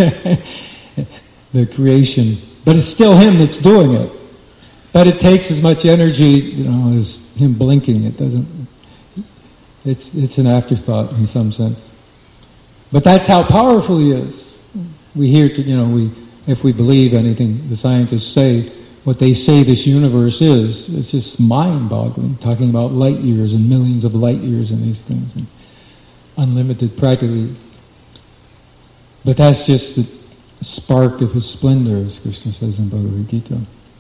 the creation. But it's still him that's doing it. But it takes as much energy, you know, as him blinking. It doesn't. It's it's an afterthought in some sense. But that's how powerful he is. We hear, to, you know, we if we believe anything the scientists say, what they say this universe is, it's just mind-boggling. Talking about light years and millions of light years and these things, and unlimited practically. But that's just the spark of his splendor, as Krishna says in Bhagavad Gita.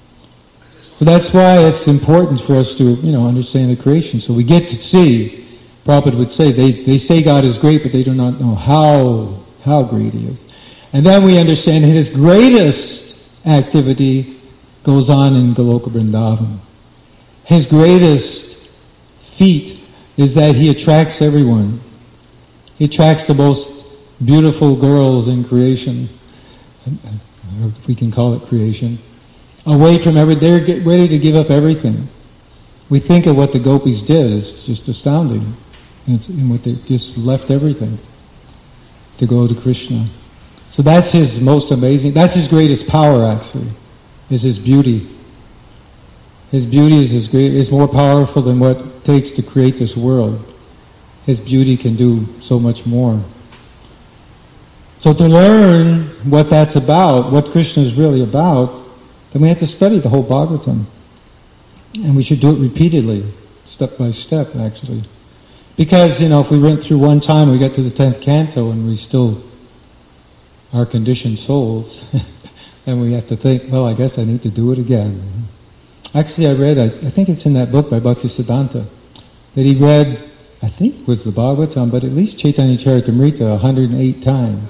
So that's why it's important for us to, you know, understand the creation. So we get to see, Prabhupada would say, they, they say God is great, but they do not know how, how great he is. And then we understand his greatest activity goes on in Goloka Vrindavan. His greatest feat is that he attracts everyone. He attracts the most beautiful girls in creation. if we can call it creation, away from every, they're get ready to give up everything. We think of what the gopis did is just astounding. And, it's, and what they just left everything to go to Krishna. So that's his most amazing, that's his greatest power actually, is his beauty. His beauty is his great, is more powerful than what it takes to create this world. His beauty can do so much more. So to learn what that's about, what Krishna is really about, then we have to study the whole Bhagavatam. And we should do it repeatedly, step by step actually. Because, you know, if we went through one time, we got to the tenth canto and we still are conditioned souls, and we have to think, well, I guess I need to do it again. Actually, I read, I, I think it's in that book by Bhaktisiddhanta, that he read, I think it was the Bhagavatam, but at least Chaitanya Charitamrita one hundred eight times.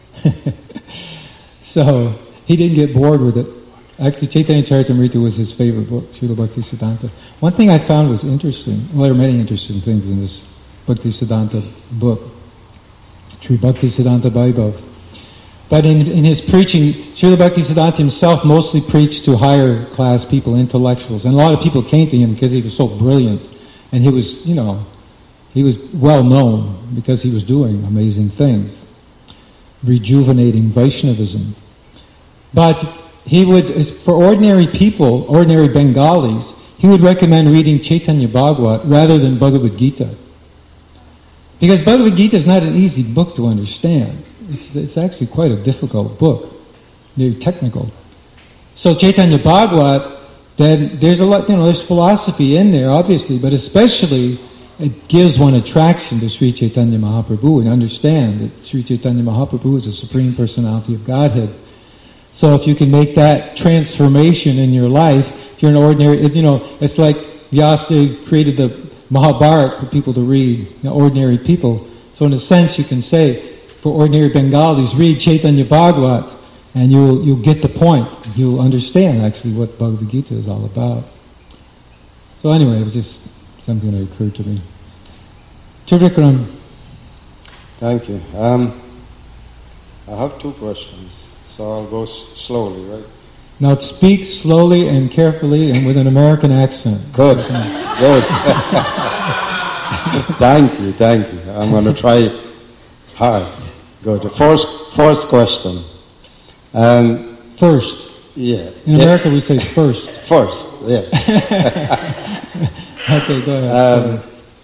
So, he didn't get bored with it. Actually, Chaitanya Charitamrita was his favorite book, Srila Bhaktisiddhanta. One thing I found was interesting, well, there are many interesting things in this Bhaktisiddhanta book, Sri Bhaktisiddhanta Vaibhav. But in, in his preaching, Srila Bhaktisiddhanta himself mostly preached to higher class people, intellectuals. And a lot of people came to him because he was so brilliant. And he was, you know, he was well known because he was doing amazing things, rejuvenating Vaishnavism. But he would, for ordinary people, ordinary Bengalis, he would recommend reading Chaitanya Bhagavat rather than Bhagavad Gita. Because Bhagavad Gita is not an easy book to understand. It's, it's actually quite a difficult book, very technical. So Chaitanya Bhagavat, then there's a lot, you know, there's philosophy in there, obviously, but especially it gives one attraction to Sri Chaitanya Mahaprabhu and understand that Sri Chaitanya Mahaprabhu is the Supreme Personality of Godhead. So if you can make that transformation in your life, if you're an ordinary, you know, it's like Vyasadeva created the Mahabharata for people to read, you know, ordinary people. So in a sense you can say, for ordinary Bengalis, read Chaitanya Bhagavat and you'll, you'll get the point. You'll understand actually what Bhagavad Gita is all about. So anyway, it was just something that occurred to me. Trivikram. Thank you. Um, I have two questions, so I'll go s- slowly, right? Now speak slowly and carefully and with an American accent. Good, good. Thank you, thank you. I'm going to try hard. Good. The first, first question. Um, first. Yeah. In yeah. America we say first. First, yeah. Okay, go ahead. Um,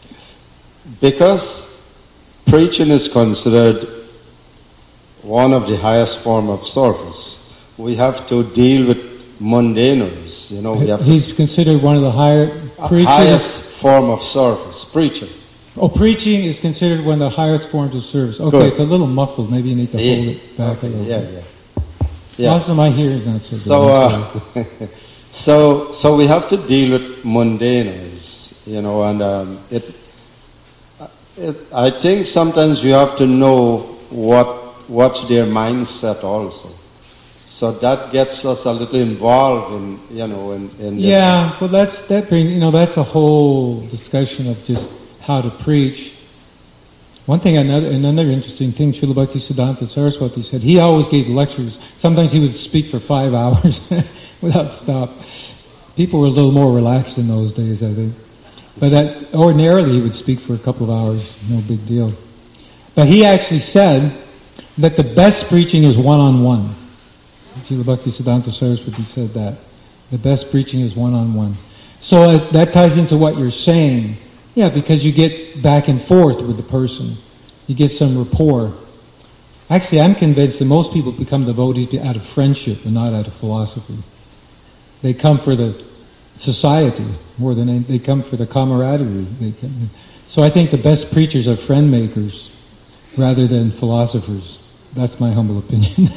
because preaching is considered one of the highest form of service, we have to deal with mundaners. You know, we have He's to, considered one of the higher preachers. highest form of service, preaching. Oh, preaching is considered one of the highest forms of service. Okay, Good. it's a little muffled. Maybe you need to Yeah. hold it back Okay, a little yeah, bit. yeah, yeah. Also, my hearing is not so good. So, I'm uh, so, so we have to deal with mundaners, you know, and um, it, it. I think sometimes you have to know what what's their mindset also. So that gets us a little involved in, you know, in, in this. Yeah, well, that's that brings you know that's a whole discussion of just how to preach. One thing, another another interesting thing, Srila Bhaktisiddhanta Saraswati said, he always gave lectures. Sometimes he would speak for five hours without stop. People were a little more relaxed in those days, I think. But that, ordinarily he would speak for a couple of hours, no big deal. But he actually said that the best preaching is one-on-one. Srila Bhaktisiddhanta Saraswati said that. The best preaching is one-on-one. So uh, that ties into what you're saying. Yeah, because you get back and forth with the person. You get some rapport. Actually, I'm convinced that most people become devotees out of friendship and not out of philosophy. They come for the society more than any, they come for the camaraderie. They come, so I think the best preachers are friend makers rather than philosophers. That's my humble opinion.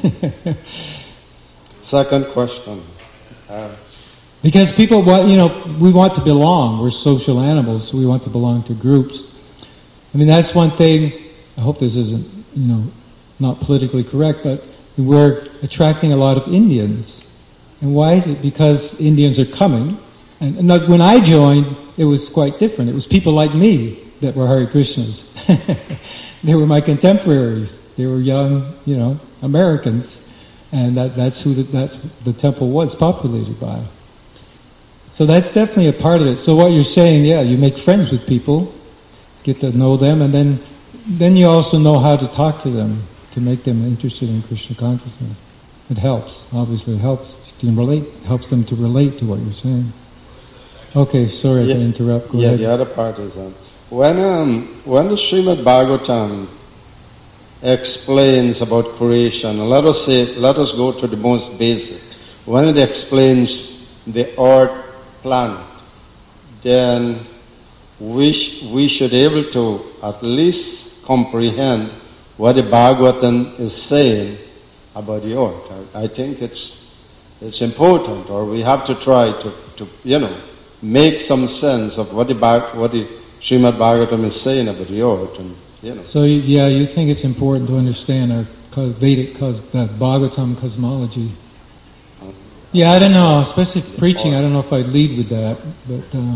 Second question. Uh, Because people want, you know, we want to belong. We're social animals, so we want to belong to groups. I mean, that's one thing. I hope this isn't, you know, not politically correct, but we're attracting a lot of Indians. And why is it? Because Indians are coming. And, and when I joined, it was quite different. It was people like me that were Hare Krishnas. They were my contemporaries. They were young, you know, Americans. and that, that's who the, that's the temple was populated by. So that's definitely a part of it. So what you're saying, yeah, you make friends with people, get to know them, and then then you also know how to talk to them to make them interested in Krishna consciousness. It helps. Obviously, it helps to relate. Helps them to relate to what you're saying. Okay, sorry yeah, to interrupt. Go yeah, ahead. the other part is um, when um, when the Srimad Bhagavatam explains about creation. Let us say, let us go to the most basic. When it explains the earth planet, then we sh- we should be able to at least comprehend what the Bhagavatam is saying about the earth. I, I think it's it's important, or we have to try to, to you know make some sense of what the what the Srimad Bhagavatam is saying about the earth, and you know. So yeah, you think it's important to understand our Vedic cos- uh, Bhagavatam cosmology. Yeah, I don't know, especially preaching. I don't know if I'd lead with that, but uh,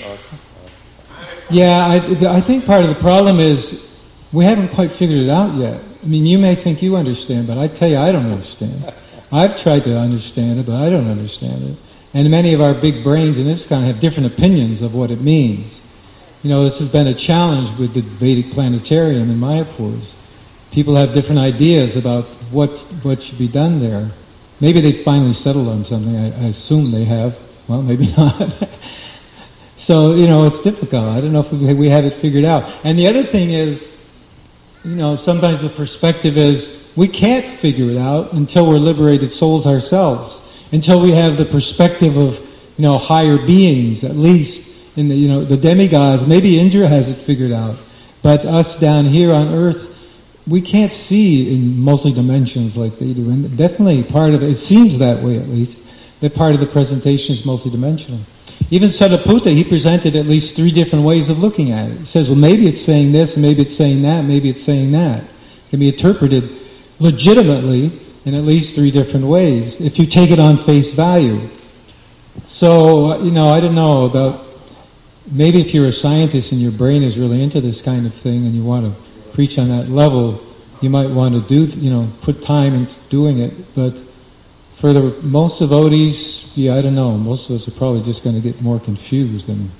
yeah, I, I think part of the problem is we haven't quite figured it out yet. I mean, you may think you understand, but I tell you, I don't understand. I've tried to understand it, but I don't understand it. And many of our big brains in this kind have different opinions of what it means. You know, this has been a challenge with the Vedic Planetarium in Mayapur. People have different ideas about what what should be done there. Maybe they finally settled on something. I, I assume they have. Well, maybe not. So, you know, it's difficult. I don't know if we, we have it figured out. And the other thing is, you know, sometimes the perspective is we can't figure it out until we're liberated souls ourselves. Until we have the perspective of, you know, higher beings, at least in the, you know, the demigods. Maybe Indra has it figured out. But us down here on earth, we can't see in multi-dimensions like they do. And definitely part of it, it seems that way at least, that part of the presentation is multidimensional. Even Sariputta, he presented at least three different ways of looking at it. He says, well, maybe it's saying this, maybe it's saying that, maybe it's saying that. It can be interpreted legitimately in at least three different ways, if you take it on face value. So, you know, I don't know about, maybe if you're a scientist and your brain is really into this kind of thing and you want to preach on that level, you might want to do, you know, put time into doing it. But for the most devotees, yeah, I don't know. Most of us are probably just going to get more confused and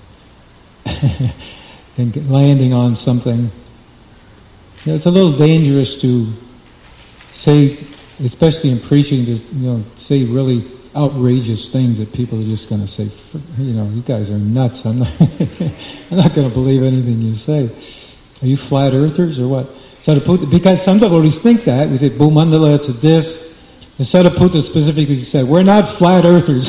than landing on something. You know, it's a little dangerous to say, especially in preaching, to, you know, say really outrageous things that people are just going to say, you know, you guys are nuts. I'm not, I'm not going to believe anything you say. Are you flat earthers or what? Sariputta, because some devotees think that. We say, Bhumandala, it's a this. And Sariputta specifically said, we're not flat earthers.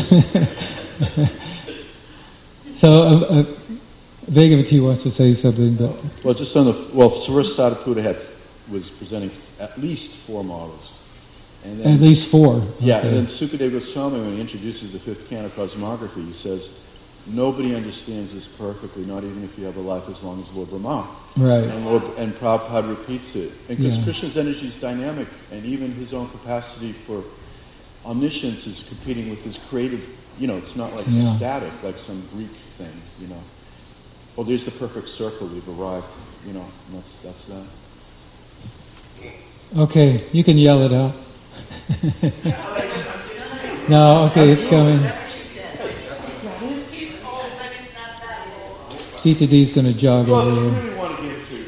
So, uh, uh, Bhagavati wants to say something. But well, just on the, well, so first Sariputta had, was presenting at least four models. And then, at least four. Yeah, okay. And then Sukadeva Goswami, when he introduces the fifth canon of cosmography, he says, nobody understands this perfectly, not even if you have a life as long as Lord Brahma. Right. And, Lord, and Prabhupada repeats it. And because yeah. Krishna's energy is dynamic, and even his own capacity for omniscience is competing with his creative, you know, it's not like yeah. static, like some Greek thing, you know. Well, there's the perfect circle, we've arrived, you know, and that's, that's that. Okay, you can yell it out. No, okay, it's coming. Tita D's going to jog well, over here. here. You want to give to,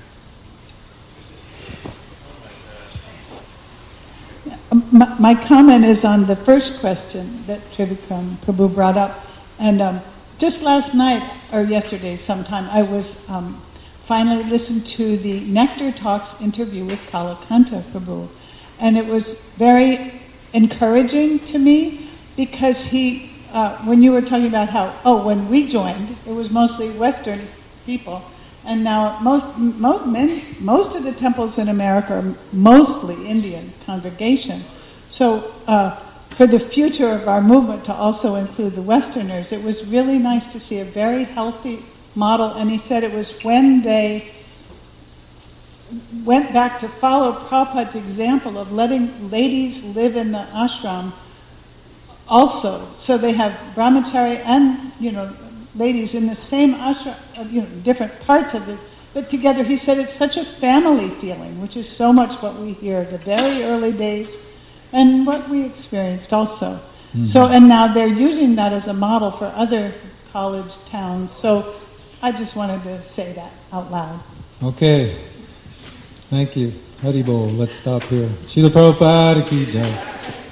yeah. my, my comment is on the first question that Trivikram Prabhu brought up. And um, just last night, or yesterday sometime, I was um, finally listened to the Nectar Talks interview with Kalakanta Prabhu. And it was very encouraging to me because he, uh, when you were talking about how, oh, when we joined, it was mostly Western people, and now most most, many, most of the temples in America are mostly Indian congregation. So uh, for the future of our movement to also include the Westerners, it was really nice to see a very healthy model. And he said it was when they went back to follow Prabhupada's example of letting ladies live in the ashram also. So they have brahmachari and, you know, ladies in the same ashram, you know, different parts of it, but together. He said it's such a family feeling, which is so much what we hear the very early days. and what we experienced also. Mm-hmm. So, and now they're using that as a model for other college towns. So I just wanted to say that out loud. Okay. Thank you. Hari Bol. Let's stop here. Srila Prabhupada ki jai.